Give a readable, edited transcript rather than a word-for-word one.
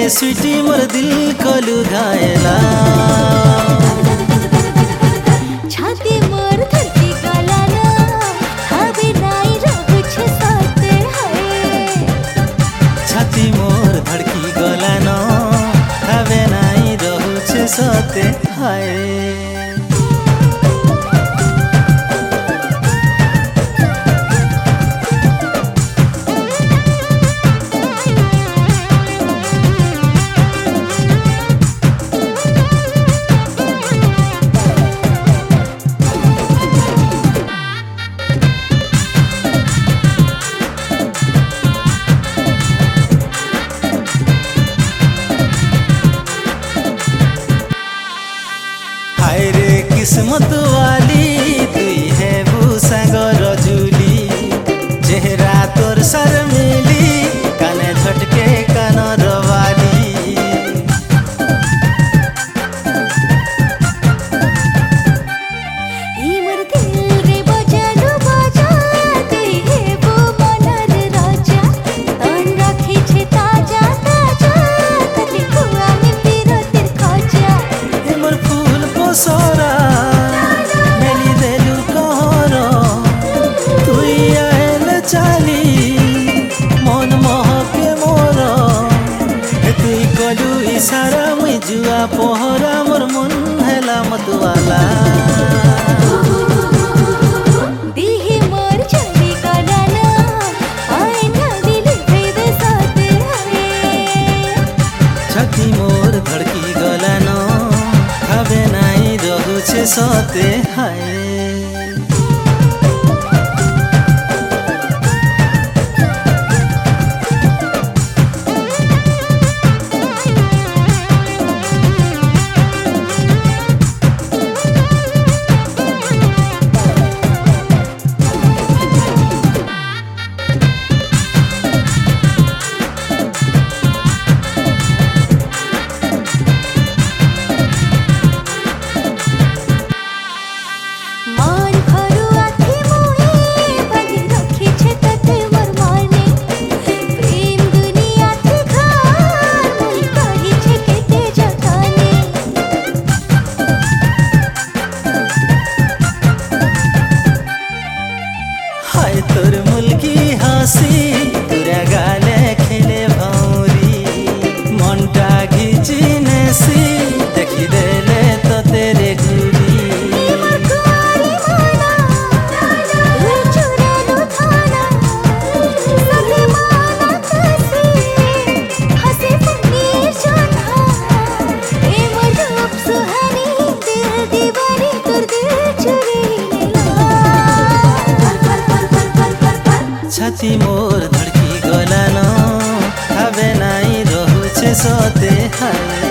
स्वीटी मोर दिल को लुभाएला। छाती मोर धड़की गला ना हवे नाई रहु छे साथे हाय। छाती मोर धड़की गला न हवे नाई रहु छे साथे हाय। हाय रे किस्मत वाली तुई है भूसागर जुली। चेहरा तोर शर्मिली काने झटके कान रवाली। ई मोर दिल रे बजालु बजा तुई है वो मनर राजा। तन राखी छे ताजा ताजा कति खुआ में बिरतिर खाजा। हे मोर फूल पोसरा मेली देलु कहर तुई आएल चाली मन महके मोर। हे तुई कलु इशारा मुई जुआ पहरा मोर मन हेला मतवाला। दिही मोर चली गला ना आए ना दिल भेद साथे हाय। छाती मोर धड़की गला न हवे नाई रहु छे साथे हाय। मान खरु आथी मोहे बंधी रखी छे तते मोर माने। प्रेम दुनिया थी घर मोहि कही छे केते जताने। हाय तोर मुल्की हंसी तुरा गाले खेले भौरी। मनटा घिची नेसी देखी देले तो तेरे घुरी। छाती मोर धड़की गला न हवे नाई रहु छे साथे हाय।